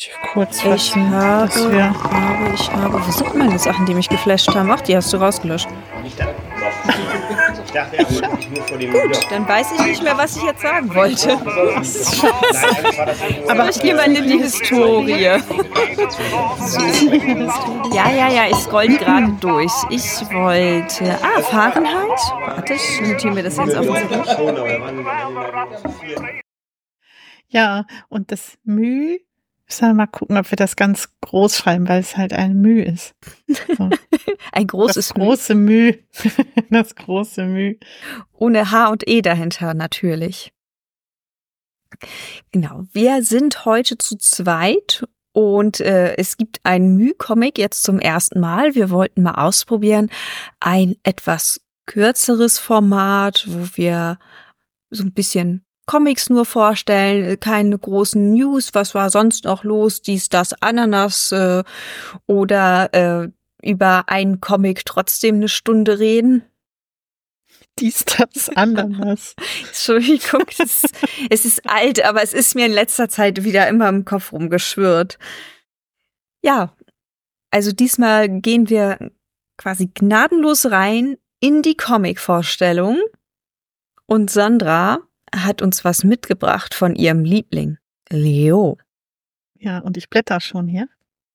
kurz Ich fassen, dass wir... habe. Wo sind meine Sachen, die mich geflasht haben? Ach, die hast du rausgelöscht. Ich dachte, er wollte mich nur vor dem Gut, dann weiß ich nicht mehr, was ich jetzt sagen wollte. Aber ich gehe mal in die Historie. Ja, ich scroll gerade durch. Ich wollte... Fahrenheit? Warte, ich notiere mir das jetzt auf den Zettel. Ja, und das Müh, müssen wir mal gucken, ob wir das ganz groß schreiben, weil es halt ein Müh ist. So. Ein großes Das große Müh. Das große Müh. Ohne H und E dahinter natürlich. Genau, wir sind heute zu zweit und es gibt einen Müh-Comic jetzt zum ersten Mal. Wir wollten mal ausprobieren, ein etwas kürzeres Format, wo wir so ein bisschen Comics nur vorstellen, keine großen News, was war sonst noch los, dies, das, Ananas oder über einen Comic trotzdem eine Stunde reden. Dies, das, Ananas. Entschuldigung, es ist alt, aber es ist mir in letzter Zeit wieder immer im Kopf rumgeschwirrt. Ja, also diesmal gehen wir quasi gnadenlos rein in die Comic-Vorstellung und Sandra hat uns was mitgebracht von ihrem Liebling, Leo. Ja, und ich blätter schon hier.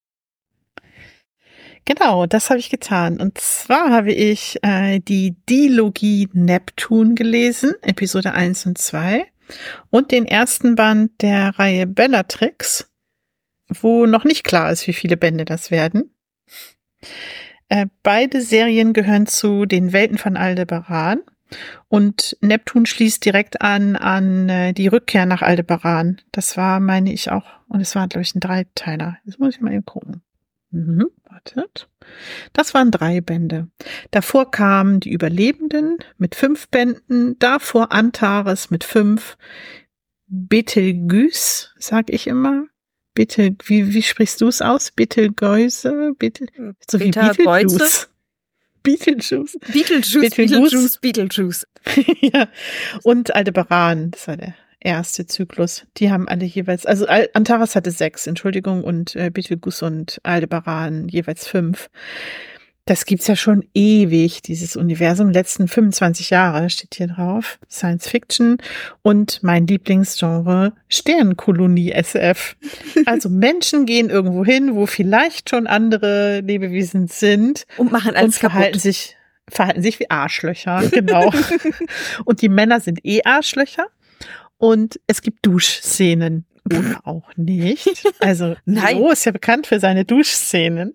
Genau, das habe ich getan. Und zwar habe ich die Dilogie Neptun gelesen, Episode 1 und 2, und den ersten Band der Reihe Bellatrix, wo noch nicht klar ist, wie viele Bände das werden. Beide Serien gehören zu den Welten von Aldebaran. Und Neptun schließt direkt an die Rückkehr nach Aldebaran. Das war, meine ich auch, und es war, glaube ich, ein Dreiteiler. Jetzt muss ich mal eben gucken. Wartet. Das waren 3 Bände. Davor kamen die Überlebenden mit 5 Bänden, davor Antares mit 5, Betelgeuse, sag ich immer. Wie sprichst du es aus? Betelgeuse? So wie Beetlejuice. Beetlejuice. Ja. Und Aldebaran, das war der erste Zyklus. Die haben alle jeweils, also Antares hatte 6, Entschuldigung, und Betelgeuse und Aldebaran jeweils 5. Das gibt's ja schon ewig, dieses Universum, letzten 25 Jahre steht hier drauf. Science Fiction und mein Lieblingsgenre Sternenkolonie SF. Also Menschen gehen irgendwo hin, wo vielleicht schon andere Lebewesen sind und machen alles und verhalten sich wie Arschlöcher, genau. Und die Männer sind Arschlöcher und es gibt Duschszenen. Oder auch nicht. Also Leo ist ja bekannt für seine Duschszenen.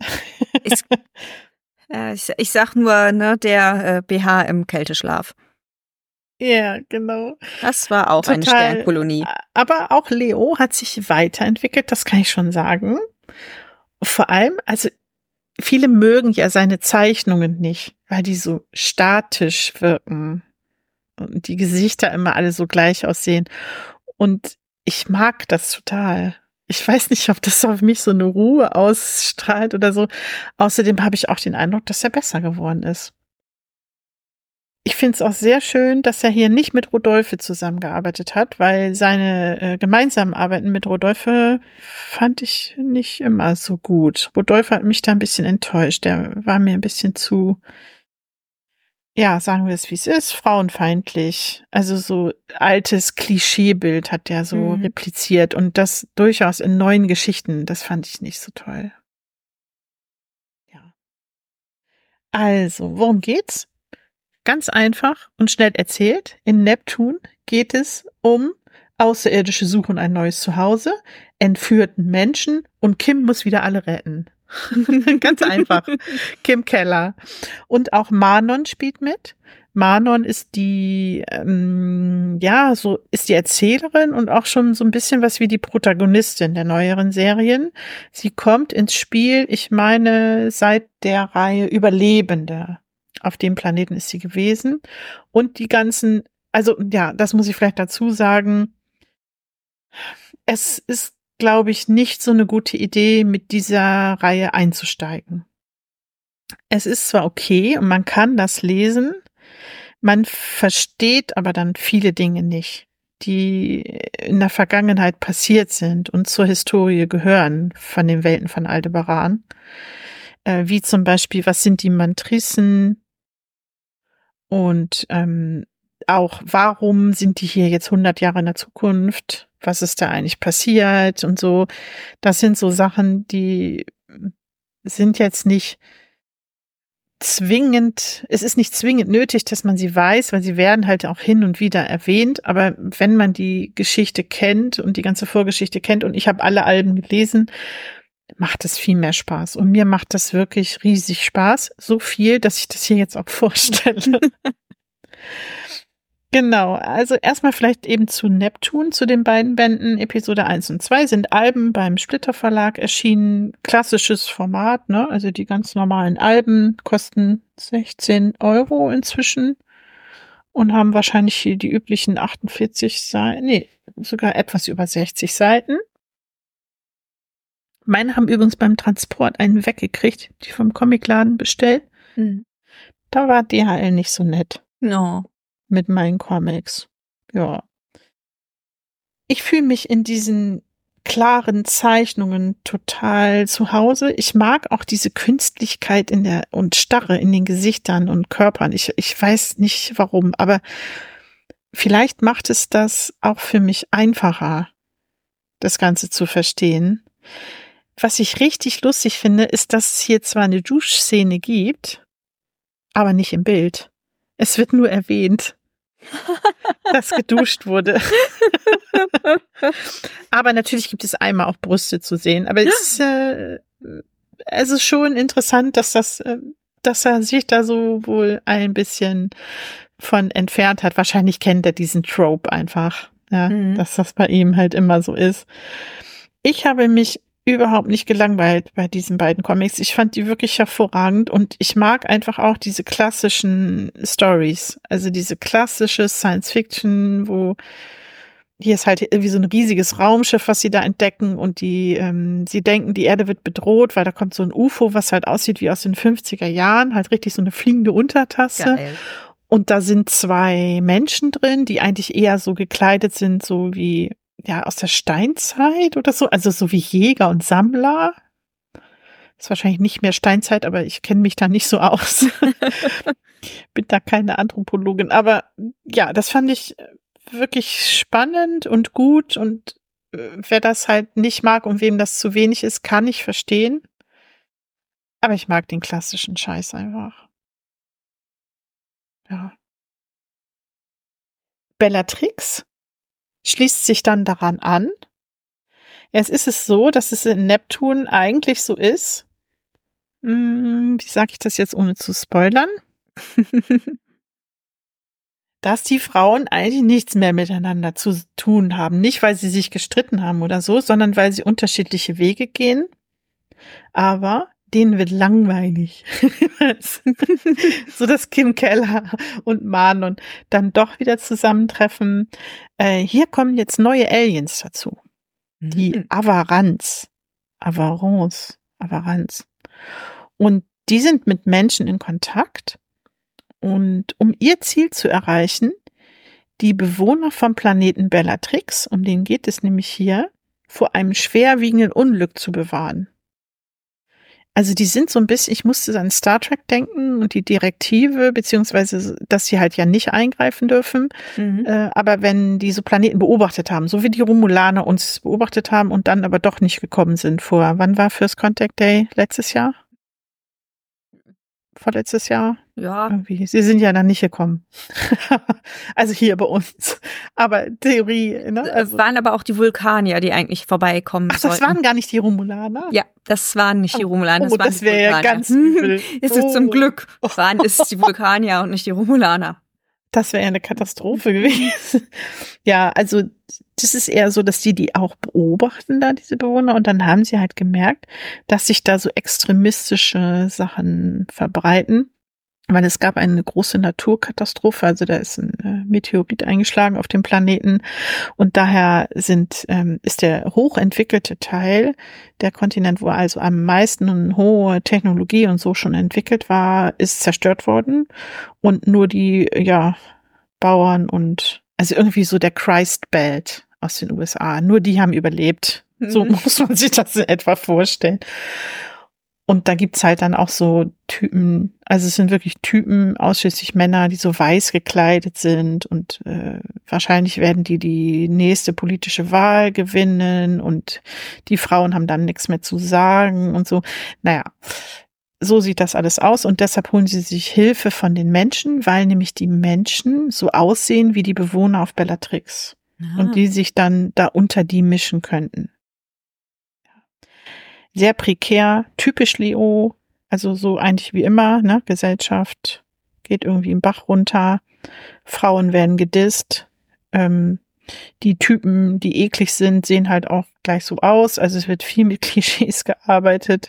Ich sag nur, ne, der BH im Kälteschlaf. Ja, genau. Das war auch eine Sternkolonie. Aber auch Leo hat sich weiterentwickelt, das kann ich schon sagen. Vor allem, also viele mögen ja seine Zeichnungen nicht, weil die so statisch wirken und die Gesichter immer alle so gleich aussehen. Und ich mag das total. Ich weiß nicht, ob das auf mich so eine Ruhe ausstrahlt oder so. Außerdem habe ich auch den Eindruck, dass er besser geworden ist. Ich finde es auch sehr schön, dass er hier nicht mit Rodolphe zusammengearbeitet hat, weil seine gemeinsamen Arbeiten mit Rodolphe fand ich nicht immer so gut. Rodolphe hat mich da ein bisschen enttäuscht. Der war mir ein bisschen zu, ja, sagen wir es wie es ist, frauenfeindlich. Also so altes Klischeebild hat der so repliziert und das durchaus in neuen Geschichten. Das fand ich nicht so toll. Ja. Also, worum geht's? Ganz einfach und schnell erzählt. In Neptun geht es um Außerirdische suchen ein neues Zuhause, entführten Menschen und Kim muss wieder alle retten. Ganz einfach. Kim Keller. Und auch Manon spielt mit. Manon ist die, ist die Erzählerin und auch schon so ein bisschen was wie die Protagonistin der neueren Serien. Sie kommt ins Spiel, ich meine, seit der Reihe Überlebende. Auf dem Planeten ist sie gewesen. Und die ganzen, also ja, das muss ich vielleicht dazu sagen. Es ist, glaube ich, nicht so eine gute Idee, mit dieser Reihe einzusteigen. Es ist zwar okay und man kann das lesen, man versteht aber dann viele Dinge nicht, die in der Vergangenheit passiert sind und zur Historie gehören von den Welten von Aldebaran. Wie zum Beispiel, was sind die Mantrissen und auch, warum sind die hier jetzt 100 Jahre in der Zukunft? Was ist da eigentlich passiert und so? Das sind so Sachen, die sind jetzt nicht zwingend, es ist nicht zwingend nötig, dass man sie weiß, weil sie werden halt auch hin und wieder erwähnt. Aber wenn man die Geschichte kennt und die ganze Vorgeschichte kennt, und ich habe alle Alben gelesen, macht es viel mehr Spaß. Und mir macht das wirklich riesig Spaß. So viel, dass ich das hier jetzt auch vorstelle. Genau, also erstmal vielleicht eben zu Neptun, zu den beiden Bänden. Episode 1 und 2 sind Alben beim Splitter Verlag erschienen. Klassisches Format, ne? Also die ganz normalen Alben kosten 16 € inzwischen und haben wahrscheinlich hier die üblichen 48 Seiten, nee, sogar etwas über 60 Seiten. Meine haben übrigens beim Transport einen weggekriegt, die vom Comicladen bestellt. Da war DHL nicht so nett. No. Mit meinen Comics. Ja. Ich fühle mich in diesen klaren Zeichnungen total zu Hause. Ich mag auch diese Künstlichkeit und Starre in den Gesichtern und Körpern. Ich weiß nicht warum, aber vielleicht macht es das auch für mich einfacher, das Ganze zu verstehen. Was ich richtig lustig finde, ist, dass es hier zwar eine Duschszene gibt, aber nicht im Bild. Es wird nur erwähnt, dass geduscht wurde. Aber natürlich gibt es einmal auch Brüste zu sehen. Aber es ist schon interessant, dass er sich da so wohl ein bisschen von entfernt hat. Wahrscheinlich kennt er diesen Trope einfach, ja, dass das bei ihm halt immer so ist. Ich habe mich überhaupt nicht gelangweilt bei diesen beiden Comics. Ich fand die wirklich hervorragend und ich mag einfach auch diese klassischen Stories. Also diese klassische Science Fiction, wo hier ist halt irgendwie so ein riesiges Raumschiff, was sie da entdecken und sie denken, die Erde wird bedroht, weil da kommt so ein UFO, was halt aussieht wie aus den 50er Jahren, halt richtig so eine fliegende Untertasse. Geil. Und da sind 2 Menschen drin, die eigentlich eher so gekleidet sind, so wie ja, aus der Steinzeit oder so, also so wie Jäger und Sammler. Ist wahrscheinlich nicht mehr Steinzeit, aber ich kenne mich da nicht so aus. Bin da keine Anthropologin, aber ja, das fand ich wirklich spannend und gut und wer das halt nicht mag und wem das zu wenig ist, kann ich verstehen. Aber ich mag den klassischen Scheiß einfach. Ja. Bellatrix schließt sich dann daran an. Jetzt ist es so, dass es in Neptun eigentlich so ist. Wie sage ich das jetzt, ohne zu spoilern? Dass die Frauen eigentlich nichts mehr miteinander zu tun haben. Nicht, weil sie sich gestritten haben oder so, sondern weil sie unterschiedliche Wege gehen. Aber denen wird langweilig. So, dass Kim Keller und Manon dann doch wieder zusammentreffen. Hier kommen jetzt neue Aliens dazu. Die Avarans. Und die sind mit Menschen in Kontakt. Und um ihr Ziel zu erreichen, die Bewohner vom Planeten Bellatrix, um den geht es nämlich hier, vor einem schwerwiegenden Unglück zu bewahren. Also die sind so ein bisschen, ich musste an Star Trek denken und die Direktive, beziehungsweise, dass sie halt ja nicht eingreifen dürfen. Aber wenn die so Planeten beobachtet haben, so wie die Romulaner uns beobachtet haben und dann aber doch nicht gekommen sind wann war First Contact Day? Letztes Jahr? Vorletztes Jahr? Ja. Irgendwie. Sie sind ja dann nicht gekommen. Also hier bei uns. Aber Theorie, ne? Es waren aber auch die Vulkanier, die eigentlich vorbeikommen sollten. Das waren gar nicht die Romulaner? Ja, das waren nicht die Romulaner. Das wäre ja ganz übel. Ist es zum Glück. Waren es die Vulkanier und nicht die Romulaner. Das wäre ja eine Katastrophe gewesen. Ja, also das ist eher so, dass die auch beobachten da, diese Bewohner. Und dann haben sie halt gemerkt, dass sich da so extremistische Sachen verbreiten. Weil es gab eine große Naturkatastrophe, also da ist ein Meteorit eingeschlagen auf dem Planeten und daher ist der hochentwickelte Teil der Kontinent, wo also am meisten eine hohe Technologie und so schon entwickelt war, ist zerstört worden und nur die Bauern und Also irgendwie so der Christ Belt aus den USA. Nur die haben überlebt. So muss man sich das in etwa vorstellen. Und da gibt's halt dann auch so Typen, also es sind wirklich Typen, ausschließlich Männer, die so weiß gekleidet sind und wahrscheinlich werden die nächste politische Wahl gewinnen und die Frauen haben dann nichts mehr zu sagen und so. Naja, so sieht das alles aus und deshalb holen sie sich Hilfe von den Menschen, weil nämlich die Menschen so aussehen wie die Bewohner auf Bellatrix und die sich dann da unter die mischen könnten. Sehr prekär, typisch Leo, also so eigentlich wie immer, ne, Gesellschaft geht irgendwie im Bach runter, Frauen werden gedisst, die Typen, die eklig sind, sehen halt auch gleich so aus, also es wird viel mit Klischees gearbeitet.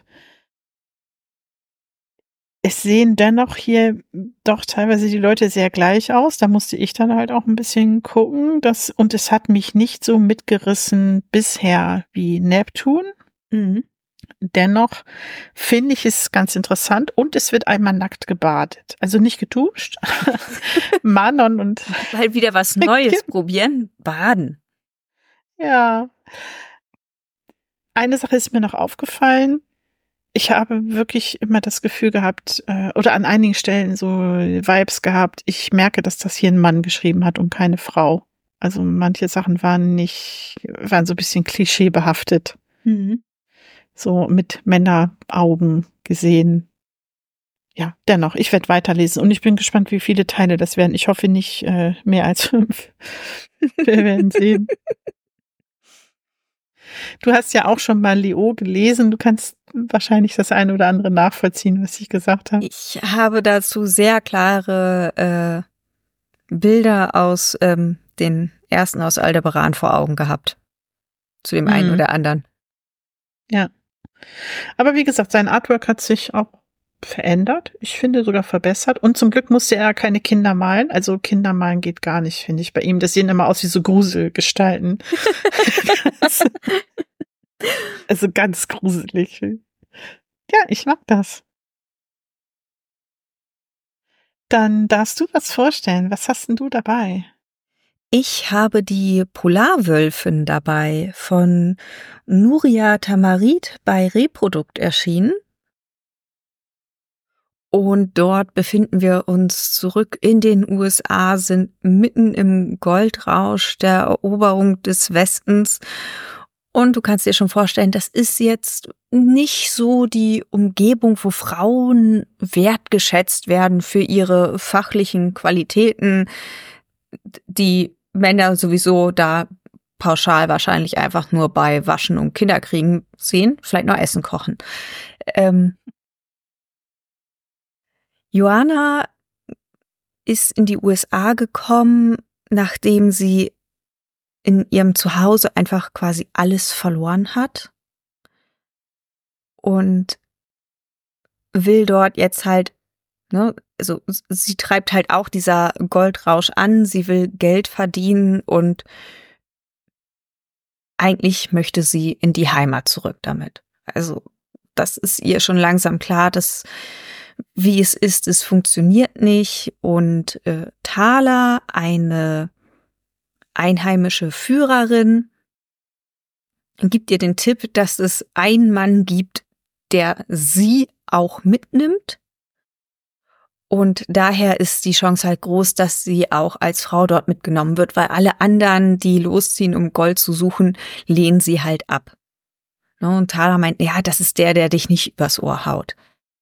Es sehen dennoch hier doch teilweise die Leute sehr gleich aus, da musste ich dann halt auch ein bisschen gucken, und es hat mich nicht so mitgerissen bisher wie Neptun. Dennoch finde ich es ganz interessant und es wird einmal nackt gebadet. Also nicht geduscht. Manon und... Weil wieder was Neues probieren. Baden. Ja. Eine Sache ist mir noch aufgefallen. Ich habe wirklich immer das Gefühl gehabt, oder an einigen Stellen so Vibes gehabt, ich merke, dass das hier ein Mann geschrieben hat und keine Frau. Also manche Sachen waren so ein bisschen klischeebehaftet. So mit Männeraugen gesehen. Ja, dennoch, ich werde weiterlesen und ich bin gespannt, wie viele Teile das werden. Ich hoffe nicht mehr als 5. Wir werden sehen. Du hast ja auch schon mal Leo gelesen. Du kannst wahrscheinlich das eine oder andere nachvollziehen, was ich gesagt habe. Ich habe dazu sehr klare Bilder aus den ersten aus Aldebaran vor Augen gehabt. Zu dem einen oder anderen. Ja. Aber wie gesagt, sein Artwork hat sich auch verändert. Ich finde sogar verbessert. Und zum Glück musste er keine Kinder malen. Also Kinder malen geht gar nicht, finde ich, bei ihm. Das sehen immer aus wie so Gruselgestalten. Also ganz gruselig. Ja, ich mag das. Dann darfst du was vorstellen. Was hast denn du dabei? Ich habe die Polarwölfin dabei, von Nuria Tamarit bei Reprodukt erschienen. Und dort befinden wir uns zurück in den USA, sind mitten im Goldrausch der Eroberung des Westens. Und du kannst dir schon vorstellen, das ist jetzt nicht so die Umgebung, wo Frauen wertgeschätzt werden für ihre fachlichen Qualitäten, die Männer sowieso da pauschal wahrscheinlich einfach nur bei Waschen und Kinderkriegen sehen, vielleicht nur Essen kochen. Joanna ist in die USA gekommen, nachdem sie in ihrem Zuhause einfach quasi alles verloren hat und will dort jetzt halt, ne, also sie treibt halt auch dieser Goldrausch an, sie will Geld verdienen und eigentlich möchte sie in die Heimat zurück damit. Also das ist ihr schon langsam klar, dass wie es ist, es funktioniert nicht. Und Thala, eine einheimische Führerin, gibt ihr den Tipp, dass es einen Mann gibt, der sie auch mitnimmt. Und daher ist die Chance halt groß, dass sie auch als Frau dort mitgenommen wird, weil alle anderen, die losziehen, um Gold zu suchen, lehnen sie halt ab. Und Thala meint, ja, das ist der dich nicht übers Ohr haut.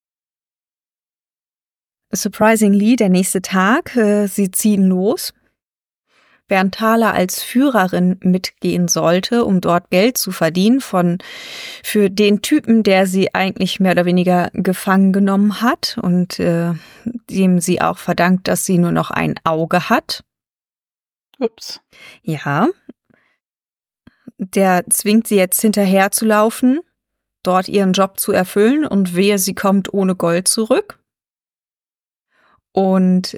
Surprisingly, der nächste Tag, sie ziehen los. Während Thala als Führerin mitgehen sollte, um dort Geld zu verdienen für den Typen, der sie eigentlich mehr oder weniger gefangen genommen hat und dem sie auch verdankt, dass sie nur noch ein Auge hat. Ups. Ja. Der zwingt sie jetzt hinterher zu laufen, dort ihren Job zu erfüllen und wehe, sie kommt ohne Gold zurück. Und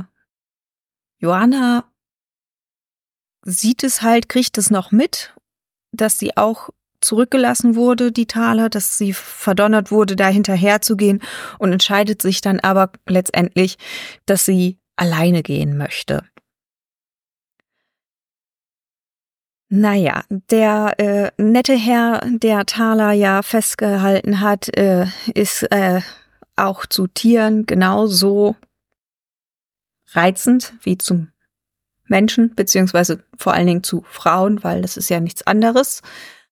Joanna sieht es halt, kriegt es noch mit, dass sie auch zurückgelassen wurde, die Thala, dass sie verdonnert wurde, da hinterher zu gehen und entscheidet sich dann aber letztendlich, dass sie alleine gehen möchte. Naja, der nette Herr, der Thaler ja festgehalten hat, ist auch zu Tieren genauso reizend wie zum Menschen, beziehungsweise vor allen Dingen zu Frauen, weil das ist ja nichts anderes.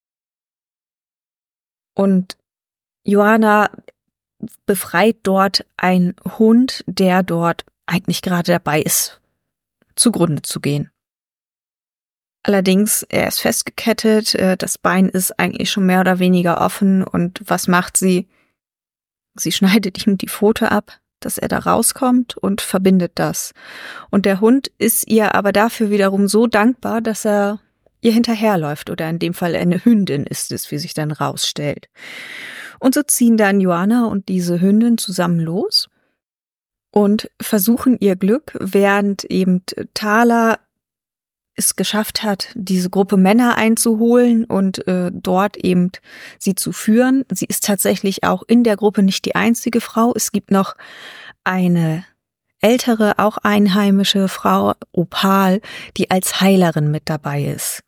Und Joanna befreit dort einen Hund, der dort eigentlich gerade dabei ist, zugrunde zu gehen. Allerdings, er ist festgekettet, das Bein ist eigentlich schon mehr oder weniger offen und was macht sie? Sie schneidet ihm die Pfote ab, dass er da rauskommt und verbindet das. Und der Hund ist ihr aber dafür wiederum so dankbar, dass er ihr hinterherläuft oder in dem Fall eine Hündin ist es, wie sich dann rausstellt. Und so ziehen dann Joanna und diese Hündin zusammen los und versuchen ihr Glück, während eben Thaler es geschafft hat, diese Gruppe Männer einzuholen und dort eben sie zu führen. Sie ist tatsächlich auch in der Gruppe nicht die einzige Frau. Es gibt noch eine ältere, auch einheimische Frau, Opal, die als Heilerin mit dabei ist.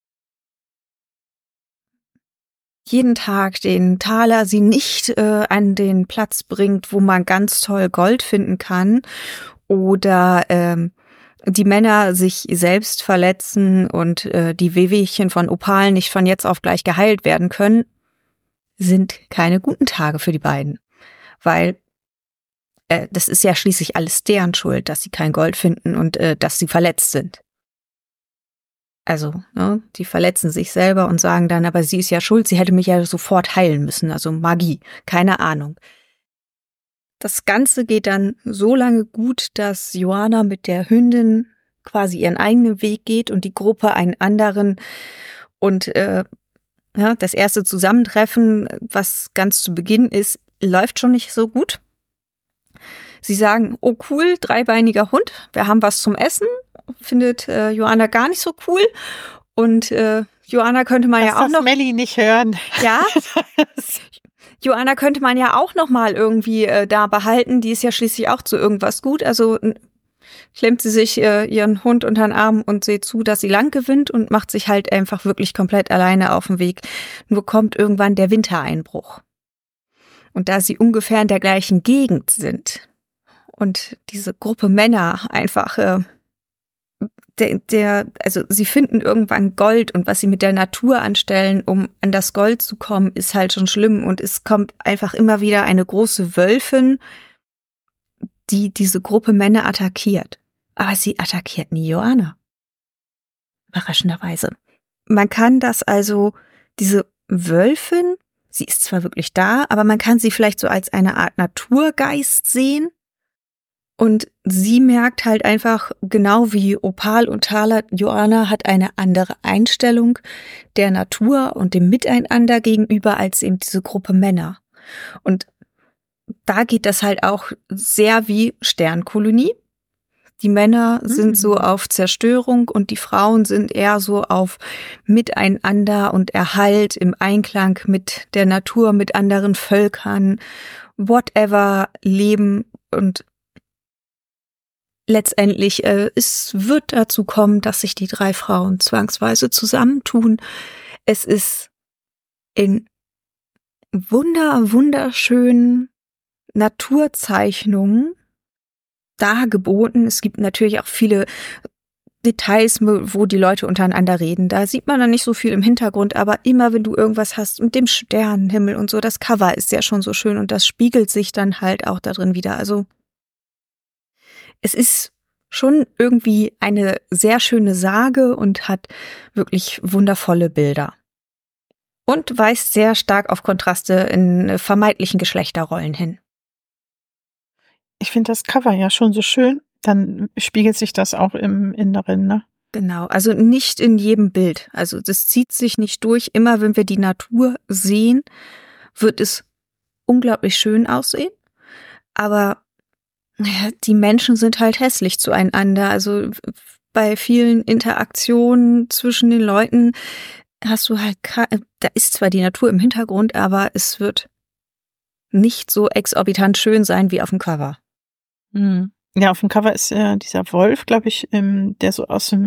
Jeden Tag den Thaler sie nicht an den Platz bringt, wo man ganz toll Gold finden kann oder die Männer sich selbst verletzen und die Wehwehchen von Opal nicht von jetzt auf gleich geheilt werden können, sind keine guten Tage für die beiden. Weil das ist ja schließlich alles deren Schuld, dass sie kein Gold finden und dass sie verletzt sind. Also, ne, die verletzen sich selber und sagen dann, aber sie ist ja schuld, sie hätte mich ja sofort heilen müssen, also Magie, keine Ahnung. Das Ganze geht dann so lange gut, dass Joanna mit der Hündin quasi ihren eigenen Weg geht und die Gruppe einen anderen. Und das erste Zusammentreffen, was ganz zu Beginn ist, läuft schon nicht so gut. Sie sagen, oh cool, dreibeiniger Hund, wir haben was zum Essen. Findet Joanna gar nicht so cool. Und Joanna könnte man ja auch noch... Melli nicht hören. Ja, Joanna könnte man ja auch noch mal irgendwie da behalten. Die ist ja schließlich auch zu irgendwas gut. Also klemmt sie sich ihren Hund unter den Arm und sieht zu, dass sie lang gewinnt und macht sich halt einfach wirklich komplett alleine auf den Weg. Nur kommt irgendwann der Wintereinbruch. Und da sie ungefähr in der gleichen Gegend sind und diese Gruppe Männer einfach... also sie finden irgendwann Gold und was sie mit der Natur anstellen, um an das Gold zu kommen, ist halt schon schlimm und es kommt einfach immer wieder eine große Wölfin, die diese Gruppe Männer attackiert. Aber sie attackiert nie Joanna. Überraschenderweise. Man kann das also, diese Wölfin, sie ist zwar wirklich da, aber man kann sie vielleicht so als eine Art Naturgeist sehen. Und sie merkt halt einfach, genau wie Opal und Thaler, Joanna hat eine andere Einstellung der Natur und dem Miteinander gegenüber als eben diese Gruppe Männer. Und da geht das halt auch sehr wie Sternkolonie. Die Männer sind so auf Zerstörung und die Frauen sind eher so auf Miteinander und Erhalt im Einklang mit der Natur, mit anderen Völkern, whatever, Leben und letztendlich, es wird dazu kommen, dass sich die drei Frauen zwangsweise zusammentun. Es ist in wunderschönen Naturzeichnungen dargeboten. Es gibt natürlich auch viele Details, wo die Leute untereinander reden. Da sieht man dann nicht so viel im Hintergrund, aber immer wenn du irgendwas hast mit dem Sternenhimmel und so, das Cover ist ja schon so schön und das spiegelt sich dann halt auch da drin wieder. Also es ist schon irgendwie eine sehr schöne Sage und hat wirklich wundervolle Bilder. Und weist sehr stark auf Kontraste in vermeintlichen Geschlechterrollen hin. Ich finde das Cover ja schon so schön. Dann spiegelt sich das auch im Inneren, ne? Genau, also nicht in jedem Bild. Also das zieht sich nicht durch. Immer wenn wir die Natur sehen, wird es unglaublich schön aussehen. Aber die Menschen sind halt hässlich zueinander. Also bei vielen Interaktionen zwischen den Leuten hast du halt, da ist zwar die Natur im Hintergrund, aber es wird nicht so exorbitant schön sein wie auf dem Cover. Ja, auf dem Cover ist dieser Wolf, glaube ich, der so aus dem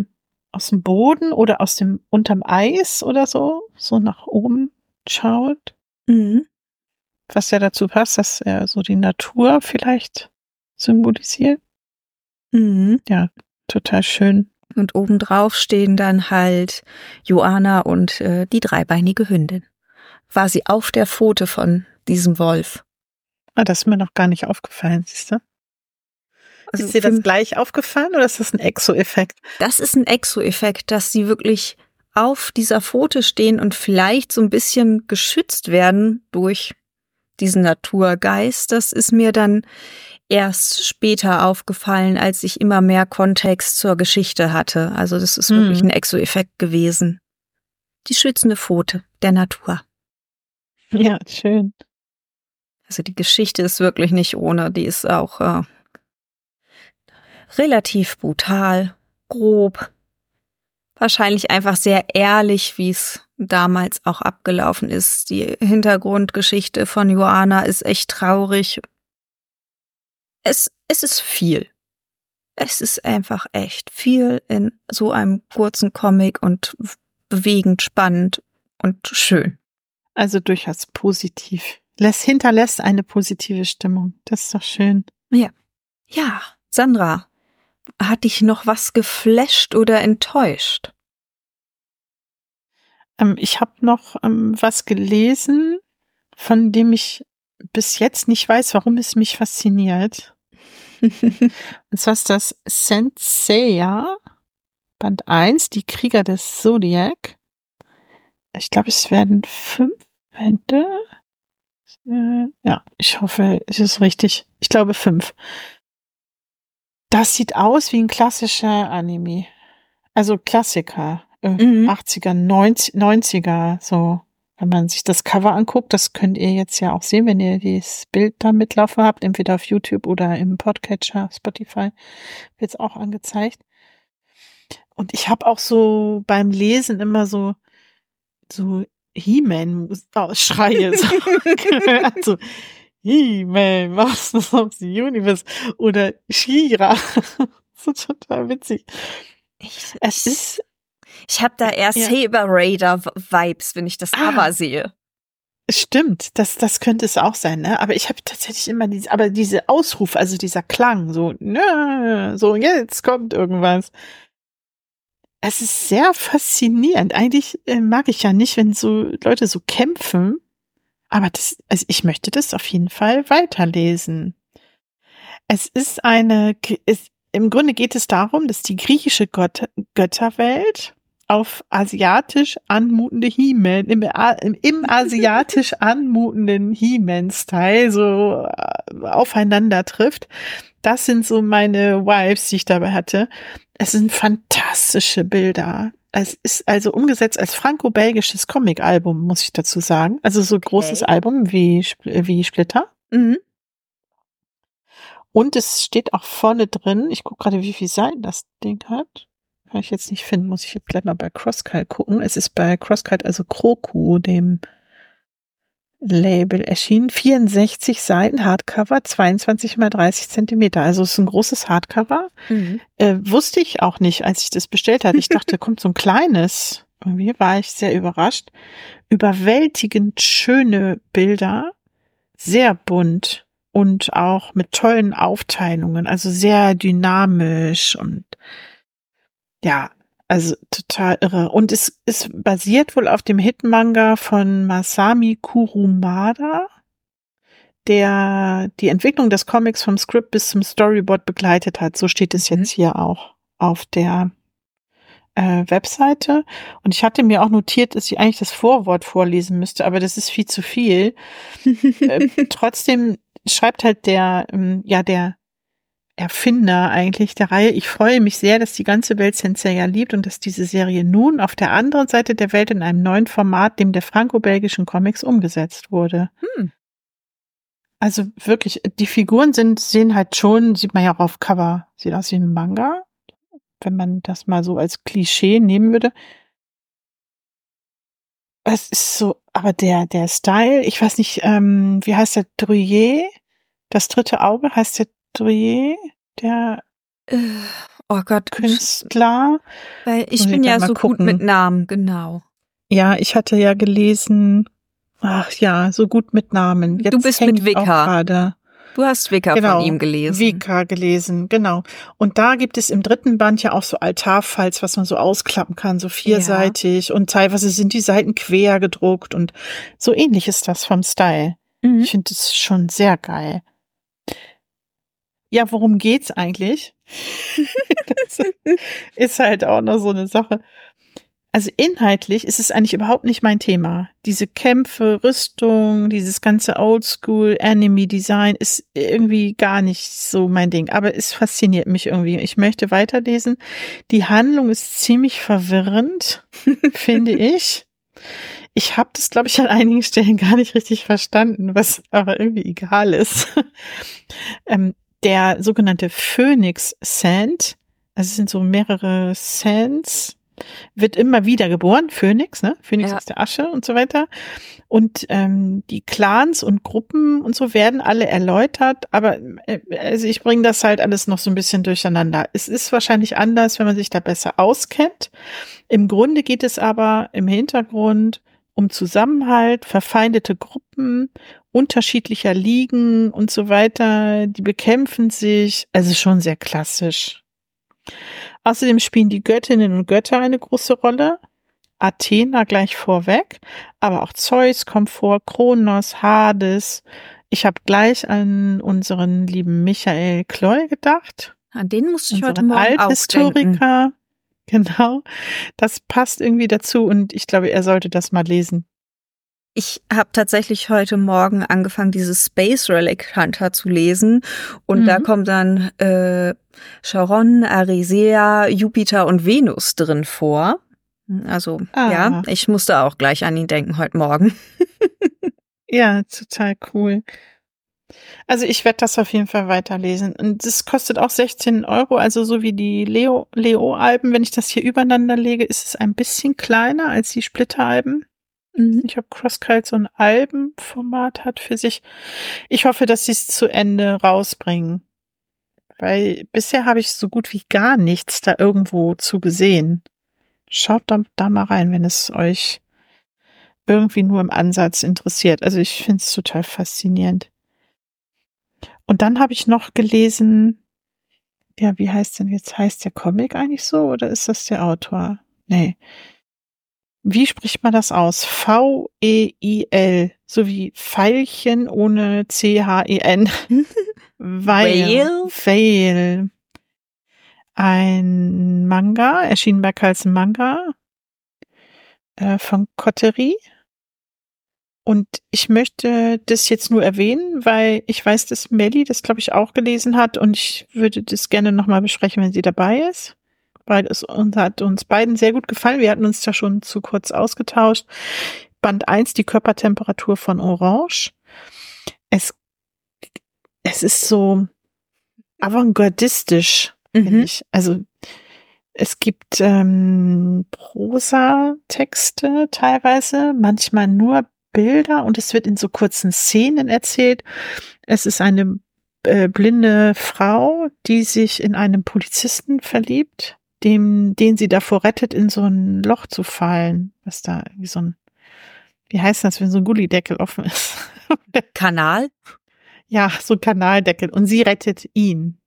aus dem Boden oder unterm Eis oder so nach oben schaut. Mhm. Was ja dazu passt, dass er so die Natur vielleicht symbolisiert. Mhm. Ja, total schön. Und obendrauf stehen dann halt Joanna und die dreibeinige Hündin. War sie auf der Pfote von diesem Wolf. Ah, das ist mir noch gar nicht aufgefallen, siehst du? Also Ist dir das gleich aufgefallen oder ist das ein Exo-Effekt? Das ist ein Exo-Effekt, dass sie wirklich auf dieser Pfote stehen und vielleicht so ein bisschen geschützt werden durch diesen Naturgeist. Das ist mir dann erst später aufgefallen, als ich immer mehr Kontext zur Geschichte hatte. Also das ist wirklich ein Exo-Effekt gewesen. Die schützende Pfote der Natur. Ja, schön. Also die Geschichte ist wirklich nicht ohne. Die ist auch relativ brutal, grob. Wahrscheinlich einfach sehr ehrlich, wie es damals auch abgelaufen ist. Die Hintergrundgeschichte von Joanna ist echt traurig. Es ist viel. Es ist einfach echt viel in so einem kurzen Comic und bewegend, spannend und schön. Also durchaus positiv. Hinterlässt eine positive Stimmung. Das ist doch schön. Ja. Ja, Sandra, hat dich noch was geflasht oder enttäuscht? Ich habe noch was gelesen, von dem ich bis jetzt nicht weiß, warum es mich fasziniert. Und zwar ist das Saint Seiya, Band 1, die Krieger des Zodiac. Ich glaube, es werden 5 Bände. Ja, ich hoffe, es ist richtig. Ich glaube 5. Das sieht aus wie ein klassischer Anime. Also Klassiker. 80er, 90er, so. Wenn man sich das Cover anguckt, das könnt ihr jetzt ja auch sehen, wenn ihr das Bild da mitlaufen habt, entweder auf YouTube oder im Podcatcher, Spotify, wird es auch angezeigt. Und ich habe auch so beim Lesen immer so He-Man-Schreie so gehört. So, He-Man, Masters of the Universe oder She-Ra. So total witzig. Ich habe da eher Saber Raider Vibes, wenn ich das Cover sehe. Stimmt, das könnte es auch sein, ne? Aber ich habe tatsächlich immer diese Ausrufe, also dieser Klang, so, so jetzt kommt irgendwas. Es ist sehr faszinierend. Eigentlich mag ich ja nicht, wenn so Leute so kämpfen, aber also ich möchte das auf jeden Fall weiterlesen. Im Grunde geht es darum, dass die griechische Götterwelt auf asiatisch anmutende He-Man, im asiatisch anmutenden He-Man-Style so aufeinander trifft. Das sind so meine Vibes, die ich dabei hatte. Es sind fantastische Bilder. Es ist also umgesetzt als franco-belgisches Comic-Album, muss ich dazu sagen. Also so großes Album wie Splitter. Mhm. Und es steht auch vorne drin, ich gucke gerade, wie viele Seiten das Ding hat. Kann ich jetzt nicht finden, muss ich jetzt gleich mal bei CrossCult gucken. Es ist bei CrossCult, also Kroku, dem Label, erschienen. 64 Seiten, Hardcover, 22 mal 30 Zentimeter. Also es ist ein großes Hardcover. Mhm. Wusste ich auch nicht, als ich das bestellt hatte. Ich dachte, kommt so ein kleines. Irgendwie war ich sehr überrascht. Überwältigend schöne Bilder, sehr bunt. Und auch mit tollen Aufteilungen, also sehr dynamisch und ja, also total irre. Und es ist basiert wohl auf dem Hitmanga von Masami Kurumada, der die Entwicklung des Comics vom Script bis zum Storyboard begleitet hat. So steht es jetzt hier auch auf der Webseite. Und ich hatte mir auch notiert, dass ich eigentlich das Vorwort vorlesen müsste, aber das ist viel zu viel. Trotzdem schreibt halt der Erfinder eigentlich der Reihe: Ich freue mich sehr, dass die ganze Welt Saint Seiya liebt und dass diese Serie nun auf der anderen Seite der Welt in einem neuen Format, dem der franco-belgischen Comics, umgesetzt wurde. Also wirklich, die Figuren sehen halt schon, sieht man ja auch auf Cover, sieht aus wie ein Manga, wenn man das mal so als Klischee nehmen würde. Es ist so, aber der Style, ich weiß nicht, wie heißt der, Druyer? Das dritte Auge heißt der Druyer? Der Oh Gott, Künstler. weil ich Muss bin ich ja grad mal so gut gucken. mit Namen, genau. Ja, ich hatte ja gelesen, ach ja, so gut mit Namen. Jetzt Du bist häng mit ich auch Wicker. gerade. Du hast Wicker von Genau, ihm gelesen. Vika gelesen, genau. Und da gibt es im 3. Band ja auch so Altarfalz, was man so ausklappen kann, so vierseitig. Und teilweise sind die Seiten quer gedruckt und so ähnlich ist das vom Style. Mhm. Ich finde das schon sehr geil. Ja, worum geht's eigentlich? Das ist halt auch noch so eine Sache. Also inhaltlich ist es eigentlich überhaupt nicht mein Thema. Diese Kämpfe, Rüstung, dieses ganze Oldschool-Enemy-Design ist irgendwie gar nicht so mein Ding. Aber es fasziniert mich irgendwie. Ich möchte weiterlesen. Die Handlung ist ziemlich verwirrend, finde ich. Ich habe das, glaube ich, an einigen Stellen gar nicht richtig verstanden, was aber irgendwie egal ist. Der sogenannte Phoenix Sand, also es sind so mehrere Sands, wird immer wieder geboren, Phönix, ne? Phönix Ja. aus der Asche und so weiter. Und die Clans und Gruppen und so werden alle erläutert, aber also ich bringe das halt alles noch so ein bisschen durcheinander. Es ist wahrscheinlich anders, wenn man sich da besser auskennt. Im Grunde geht es aber im Hintergrund um Zusammenhalt, verfeindete Gruppen, unterschiedlicher Ligen und so weiter. Die bekämpfen sich, also schon sehr klassisch. Außerdem spielen die Göttinnen und Götter eine große Rolle. Athena gleich vorweg, aber auch Zeus kommt vor, Kronos, Hades. Ich habe gleich an unseren lieben Michael Kloy gedacht. An den musste ich heute Unseren Morgen auch denken. Althistoriker. Genau. Das passt irgendwie dazu und ich glaube, er sollte das mal lesen. Ich habe tatsächlich heute Morgen angefangen, dieses Space Relic Hunter zu lesen. Und da kommt dann Charon, Arisea, Jupiter und Venus drin vor. Also ja, ich musste auch gleich an ihn denken heute Morgen. Ja, total cool. Also ich werde das auf jeden Fall weiterlesen. Und das kostet auch 16 €, also so wie die Leo-Alben. Wenn ich das hier übereinander lege, ist es ein bisschen kleiner als die Splitter-Alben. Ich habe CrossKite so ein Albenformat hat für sich. Ich hoffe, dass sie es zu Ende rausbringen. Weil bisher habe ich so gut wie gar nichts da irgendwo zu gesehen. Schaut da mal rein, wenn es euch irgendwie nur im Ansatz interessiert. Also ich finde es total faszinierend. Und dann habe ich noch gelesen, ja, wie heißt denn jetzt? Heißt der Comic eigentlich so oder ist das der Autor? Nee. Wie spricht man das aus? V-E-I-L, so wie Pfeilchen ohne C-H-E-N. Veil. Ein Manga, erschienen bei Carlsen Manga von Coterie. Und ich möchte das jetzt nur erwähnen, weil ich weiß, dass Melli das, glaube ich, auch gelesen hat und ich würde das gerne nochmal besprechen, wenn sie dabei ist. Weil es hat uns beiden sehr gut gefallen. Wir hatten uns da schon zu kurz ausgetauscht. Band 1, die Körpertemperatur von Orange. Es ist so avantgardistisch, finde ich. Also es gibt Prosa-Texte teilweise, manchmal nur Bilder und es wird in so kurzen Szenen erzählt. Es ist eine blinde Frau, die sich in einen Polizisten verliebt, den sie davor rettet, in so ein Loch zu fallen, was da irgendwie so ein, wie heißt das, wenn so ein Gullideckel offen ist? Kanal? Ja, so ein Kanaldeckel und sie rettet ihn.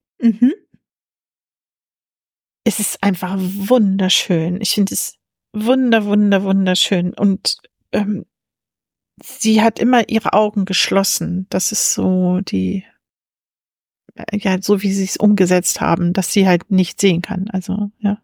Es ist einfach wunderschön. Ich finde es wunderschön und sie hat immer ihre Augen geschlossen. Das ist so so wie sie es umgesetzt haben, dass sie halt nicht sehen kann. Also, ja.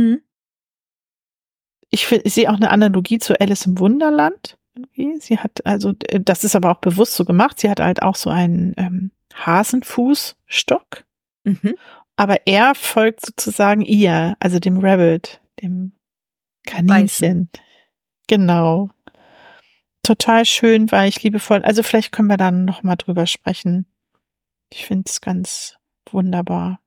Ich sehe auch eine Analogie zu Alice im Wunderland. Sie hat also, das ist aber auch bewusst so gemacht. Sie hat halt auch so einen Hasenfußstock. Aber er folgt sozusagen ihr, also dem Rabbit, dem Kaninchen. Genau. Total schön, weich, liebevoll. Also vielleicht können wir dann noch mal drüber sprechen. Ich finde es ganz wunderbar.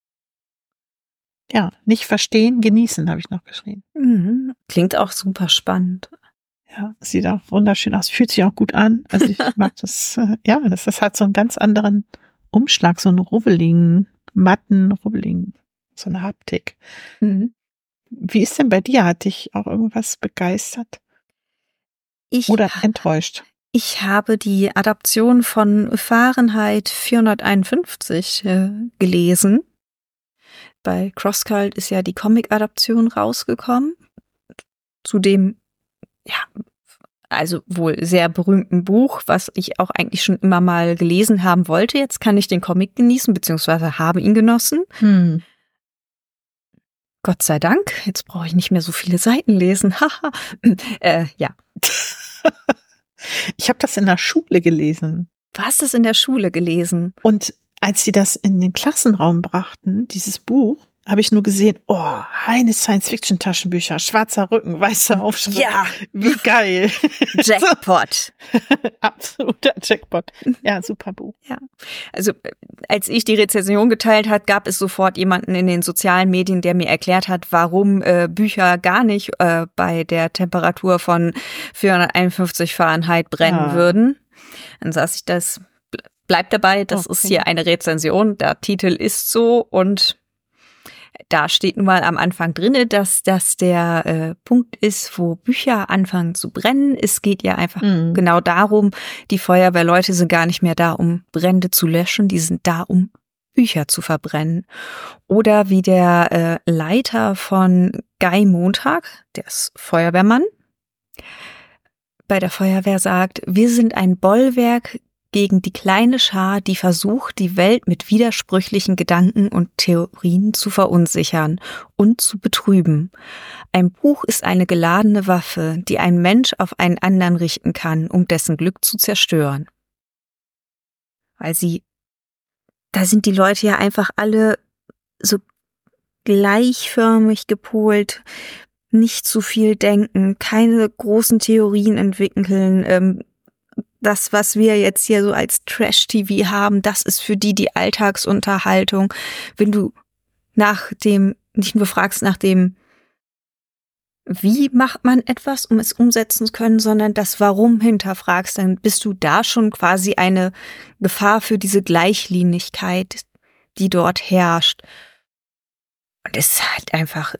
Ja, nicht verstehen, genießen, habe ich noch geschrieben. Klingt auch super spannend. Ja, sieht auch wunderschön aus, fühlt sich auch gut an. Also ich mag das, das hat so einen ganz anderen Umschlag, so einen rubbeligen, matten, rubbeligen so eine Haptik. Mhm. Wie ist denn bei dir? Hat dich auch irgendwas begeistert Ich, oder enttäuscht? ich habe die Adaption von Fahrenheit 451 gelesen. Bei CrossCult ist ja die Comic-Adaption rausgekommen. Zu dem, ja, also wohl sehr berühmten Buch, was ich auch eigentlich schon immer mal gelesen haben wollte. Jetzt kann ich den Comic genießen, beziehungsweise habe ihn genossen. Gott sei Dank, jetzt brauche ich nicht mehr so viele Seiten lesen. Haha. Ja. Ich habe das in der Schule gelesen. Du hast es in der Schule gelesen. Und als sie das in den Klassenraum brachten, dieses Buch, habe ich nur gesehen, oh, Heines Science-Fiction-Taschenbücher, schwarzer Rücken, weißer Aufschrift. Ja, Wie geil. Jackpot. Absoluter Jackpot. Ja, super Buch. Ja, also als ich die Rezension geteilt hat, gab es sofort jemanden in den sozialen Medien, der mir erklärt hat, warum Bücher gar nicht bei der Temperatur von 451 Fahrenheit brennen würden. Dann saß ich bleibt dabei, das ist hier eine Rezension, der Titel ist so und da steht nun mal am Anfang drinne, dass das der Punkt ist, wo Bücher anfangen zu brennen. Es geht ja einfach genau darum, die Feuerwehrleute sind gar nicht mehr da, um Brände zu löschen, die sind da, um Bücher zu verbrennen. Oder wie der Leiter von Guy Montag, der ist Feuerwehrmann, bei der Feuerwehr sagt, wir sind ein Bollwerk gegen die kleine Schar, die versucht, die Welt mit widersprüchlichen Gedanken und Theorien zu verunsichern und zu betrüben. Ein Buch ist eine geladene Waffe, die ein Mensch auf einen anderen richten kann, um dessen Glück zu zerstören. Weil da sind die Leute ja einfach alle so gleichförmig gepolt, nicht zu viel denken, keine großen Theorien entwickeln, das, was wir jetzt hier so als Trash-TV haben, das ist für die Alltagsunterhaltung. Wenn du nicht nur fragst nach dem, wie macht man etwas, um es umsetzen zu können, sondern das Warum hinterfragst, dann bist du da schon quasi eine Gefahr für diese Gleichlinigkeit, die dort herrscht. Und es ist halt einfach,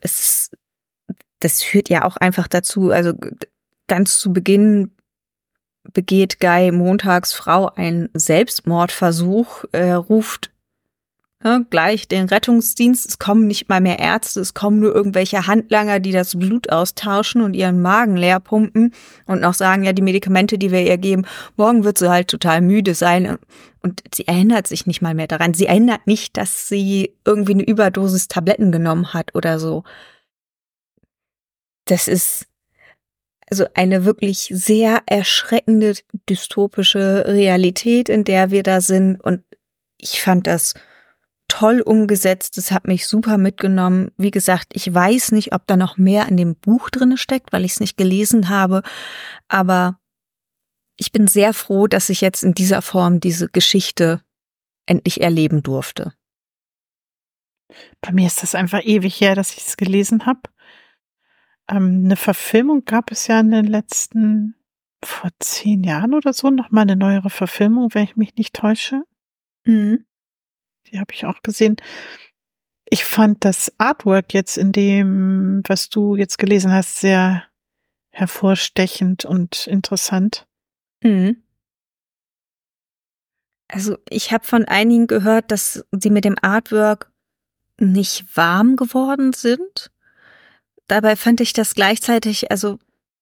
das führt ja auch einfach dazu, also ganz zu Beginn begeht Guy Montags Frau einen Selbstmordversuch, ruft gleich den Rettungsdienst, es kommen nicht mal mehr Ärzte, es kommen nur irgendwelche Handlanger, die das Blut austauschen und ihren Magen leer pumpen und noch sagen, ja, die Medikamente, die wir ihr geben, morgen wird sie halt total müde sein und sie erinnert sich nicht mal mehr daran. Sie erinnert nicht, dass sie irgendwie eine Überdosis Tabletten genommen hat oder so. Das ist also eine wirklich sehr erschreckende, dystopische Realität, in der wir da sind. Und ich fand das toll umgesetzt. Das hat mich super mitgenommen. Wie gesagt, ich weiß nicht, ob da noch mehr in dem Buch drin steckt, weil ich es nicht gelesen habe. Aber ich bin sehr froh, dass ich jetzt in dieser Form diese Geschichte endlich erleben durfte. Bei mir ist das einfach ewig her, dass ich es gelesen habe. Eine Verfilmung gab es ja in den letzten, vor 10 Jahren oder so, noch mal eine neuere Verfilmung, wenn ich mich nicht täusche. Mhm. Die habe ich auch gesehen. Ich fand das Artwork jetzt in dem, was du jetzt gelesen hast, sehr hervorstechend und interessant. Mhm. Also ich habe von einigen gehört, dass sie mit dem Artwork nicht warm geworden sind. Dabei fand ich das gleichzeitig also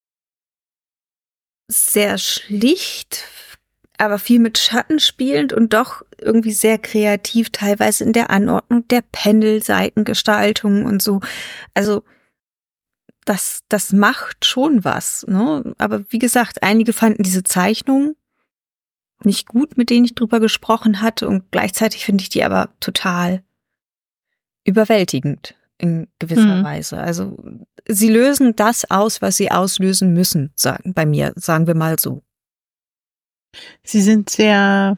sehr schlicht, aber viel mit Schatten spielend und doch irgendwie sehr kreativ, teilweise in der Anordnung der Pendelseitengestaltung und so. Also das macht schon was, ne? Aber wie gesagt, einige fanden diese Zeichnungen nicht gut, mit denen ich drüber gesprochen hatte und gleichzeitig finde ich die aber total überwältigend in gewisser Weise. Also sie lösen das aus, was sie auslösen müssen, sagen wir mal so. Sie sind sehr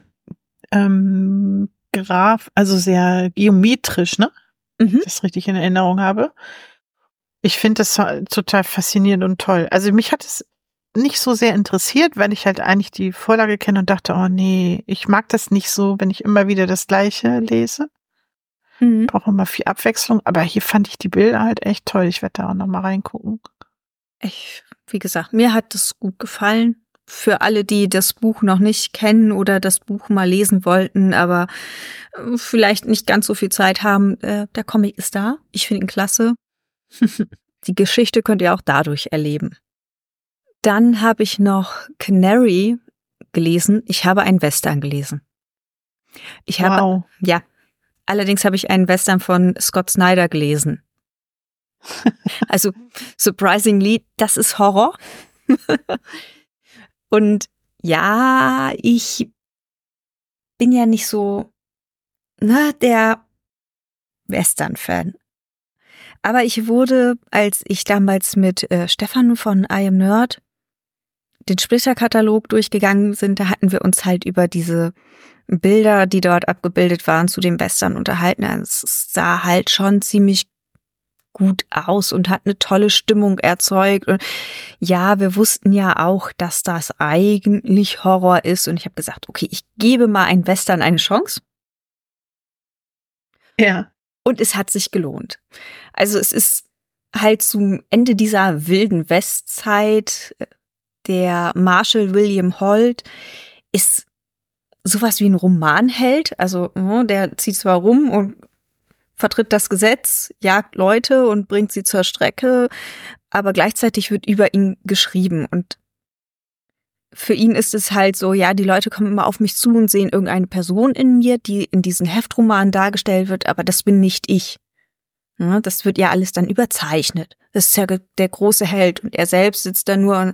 also sehr geometrisch, ne? Wenn ich das richtig in Erinnerung habe. Ich finde das total faszinierend und toll. Also mich hat es nicht so sehr interessiert, weil ich halt eigentlich die Vorlage kenne und dachte, oh nee, ich mag das nicht so, wenn ich immer wieder das Gleiche lese. Brauche immer viel Abwechslung, aber hier fand ich die Bilder halt echt toll. Ich werde da auch noch mal reingucken. Wie gesagt, mir hat es gut gefallen. Für alle, die das Buch noch nicht kennen oder das Buch mal lesen wollten, aber vielleicht nicht ganz so viel Zeit haben, der Comic ist da. Ich finde ihn klasse. Die Geschichte könnt ihr auch dadurch erleben. Dann habe ich noch Canary gelesen. Ich habe einen Western gelesen. Wow. Ja, allerdings habe ich einen Western von Scott Snyder gelesen. Also, surprisingly, das ist Horror. Und ja, ich bin ja nicht so, der Western-Fan. Aber ich wurde, als ich damals mit Stefan von I Am Nerd den Splitter-Katalog durchgegangen sind, da hatten wir uns halt über diese Bilder, die dort abgebildet waren, zu dem Western unterhalten. Also es sah halt schon ziemlich gut aus und hat eine tolle Stimmung erzeugt. Und ja, wir wussten ja auch, dass das eigentlich Horror ist. Und ich habe gesagt, okay, ich gebe mal ein Western eine Chance. Ja. Und es hat sich gelohnt. Also es ist halt zum Ende dieser wilden Westzeit, der Marshall William Holt ist sowas wie ein Romanheld. Also der zieht zwar rum und vertritt das Gesetz, jagt Leute und bringt sie zur Strecke, aber gleichzeitig wird über ihn geschrieben. Und für ihn ist es halt so, ja, die Leute kommen immer auf mich zu und sehen irgendeine Person in mir, die in diesen Heftromanen dargestellt wird, aber das bin nicht ich. Ja, das wird ja alles dann überzeichnet. Das ist ja der große Held und er selbst sitzt da nur und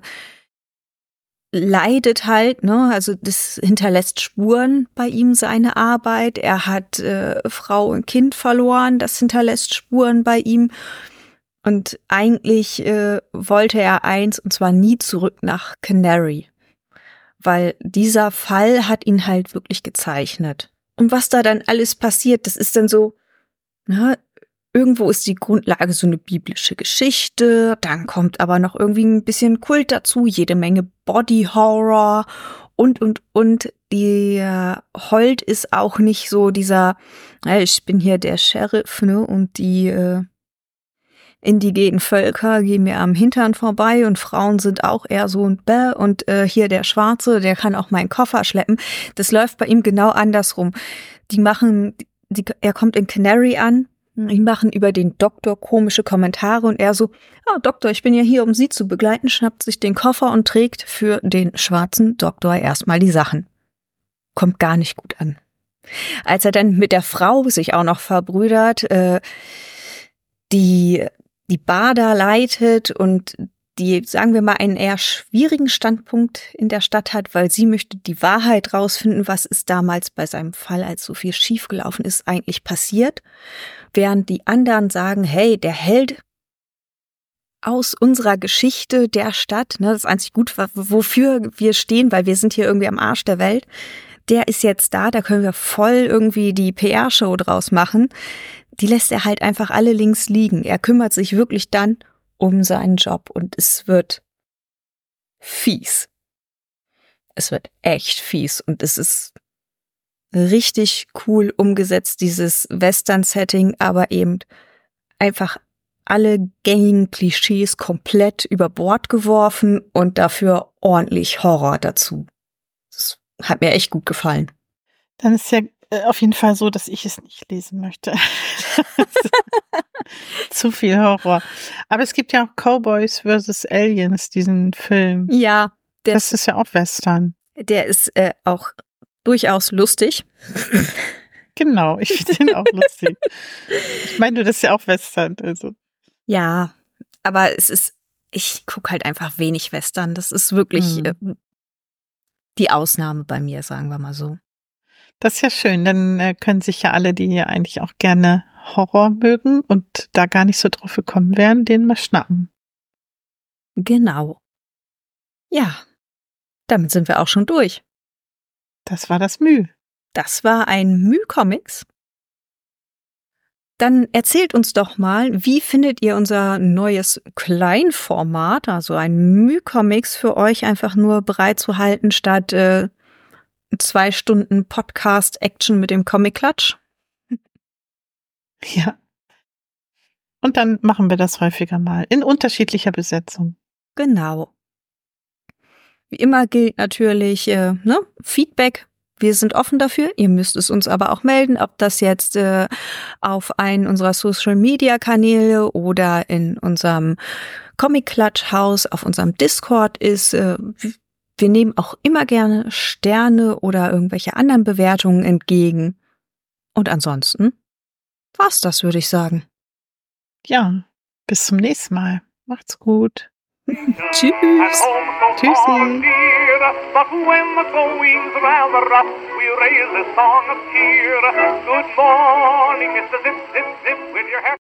leidet halt, also das hinterlässt Spuren bei ihm, seine Arbeit. Er hat Frau und Kind verloren, das hinterlässt Spuren bei ihm. Und eigentlich wollte er eins, und zwar nie zurück nach Canary. Weil dieser Fall hat ihn halt wirklich gezeichnet. Und was da dann alles passiert, das ist dann so, irgendwo ist die Grundlage so eine biblische Geschichte, dann kommt aber noch irgendwie ein bisschen Kult dazu, jede Menge Body Horror und. Der Holt ist auch nicht so dieser, ich bin hier der Sheriff, und die indigenen Völker gehen mir am Hintern vorbei und Frauen sind auch eher so und hier der Schwarze, der kann auch meinen Koffer schleppen. Das läuft bei ihm genau andersrum. Er kommt in Canary an, die machen über den Doktor komische Kommentare und er so, Doktor, ich bin ja hier, um Sie zu begleiten, schnappt sich den Koffer und trägt für den schwarzen Doktor erstmal die Sachen. Kommt gar nicht gut an. Als er dann mit der Frau sich auch noch verbrüdert, die Bar da leitet und die, sagen wir mal, einen eher schwierigen Standpunkt in der Stadt hat, weil sie möchte die Wahrheit rausfinden, was ist damals bei seinem Fall, als so viel schiefgelaufen ist, eigentlich passiert. Während die anderen sagen, hey, der Held aus unserer Geschichte der Stadt, das einzig gut, wofür wir stehen, weil wir sind hier irgendwie am Arsch der Welt, der ist jetzt da können wir voll irgendwie die PR-Show draus machen. Die lässt er halt einfach alle links liegen. Er kümmert sich wirklich dann um seinen Job und es wird fies. Es wird echt fies und es ist richtig cool umgesetzt, dieses Western-Setting, aber eben einfach alle gängigen Klischees komplett über Bord geworfen und dafür ordentlich Horror dazu. Das hat mir echt gut gefallen. Dann ist ja auf jeden Fall so, dass ich es nicht lesen möchte. Zu viel Horror. Aber es gibt ja auch Cowboys vs. Aliens, diesen Film. Ja. Das ist ja auch Western. Der ist auch durchaus lustig. Genau, ich finde den auch lustig. Ich meine, das ist ja auch Western. Also. Ja, aber ich gucke halt einfach wenig Western. Das ist wirklich die Ausnahme bei mir, sagen wir mal so. Das ist ja schön. Dann können sich ja alle, die ja eigentlich auch gerne Horror mögen und da gar nicht so drauf gekommen wären, den mal schnappen. Genau. Ja, damit sind wir auch schon durch. Das war das Müh. Das war ein Müh-Comics. Dann erzählt uns doch mal, wie findet ihr unser neues Kleinformat, also ein Müh-Comics für euch einfach nur bereitzuhalten statt 2 Stunden Podcast-Action mit dem Comic-Klatsch? Ja. Und dann machen wir das häufiger mal in unterschiedlicher Besetzung. Genau. Wie immer gilt natürlich Feedback. Wir sind offen dafür. Ihr müsst es uns aber auch melden, ob das jetzt auf einen unserer Social-Media-Kanäle oder in unserem Comic-Klatsch-Haus, auf unserem Discord ist. Wir nehmen auch immer gerne Sterne oder irgendwelche anderen Bewertungen entgegen. Und ansonsten war's das, würde ich sagen. Ja, bis zum nächsten Mal. Macht's gut. Tschüss. Tschüssi. But when the going's rather rough, we raise a song of cheer. Good morning, Mr. Zip, Zip, Zip, with your hair.